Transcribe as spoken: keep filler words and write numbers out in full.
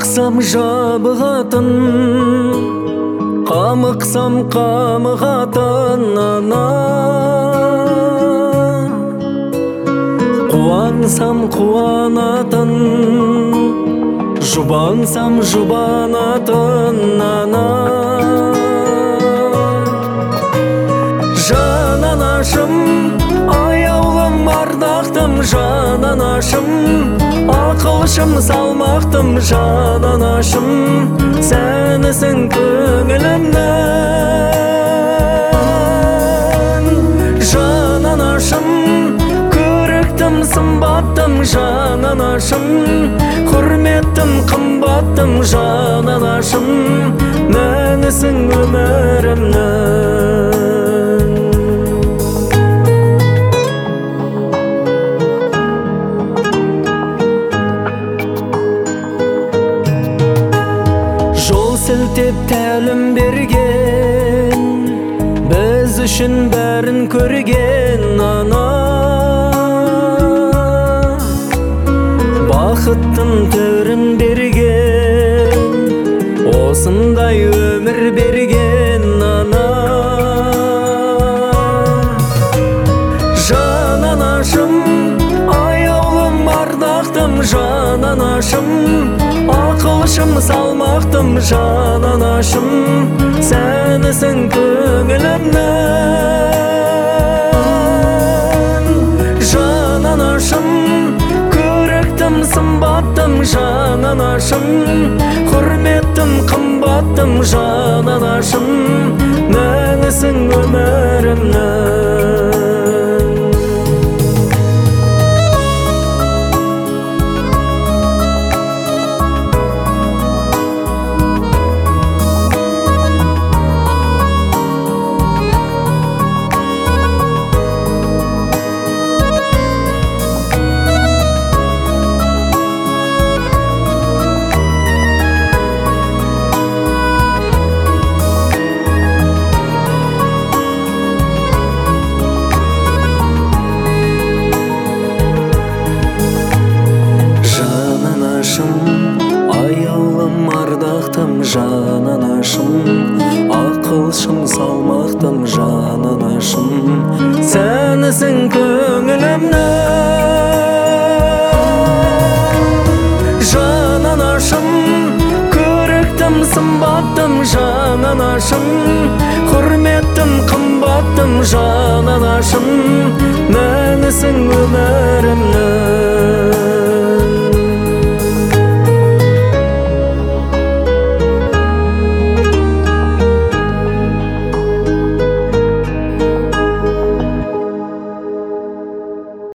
Жабықсам жабығатын, қамықсам қамығатын ана. Қуансам қуанатын, жұбансам жұбанатын ана. Жан анашым, аяулым ардақтым жан анашым, ақылшым салмақтым жан анашым, сәнісің көңілімнің. Жан анашым, көріктім сымбаттым жан анашым, құрметтім қымбаттым жан анашым, мәнісің өмірімнің. Сілтеп тәлім берген, біз үшін бәрін көрген ана. Бақыттың түрін берген, осындай өмір берген ана. Жан анашым, аяулым ардақтым жан анашым, ақылшым салмақтым жан анашым, сәнісің көңілімнің. Жан анашым, көріктім сымбаттым жан анашым, құрметтім қымбаттым жан анашым, мәнісің өмірімнің. Аяулым ардақтым жан анашым, ақылшым салмақтым жан анашым, сәнісің көңілімнің. Жан анашым, көріктім сымбаттым жан анашым, құрметтім қымбаттым жан анашым, мәнісің өмірімнің.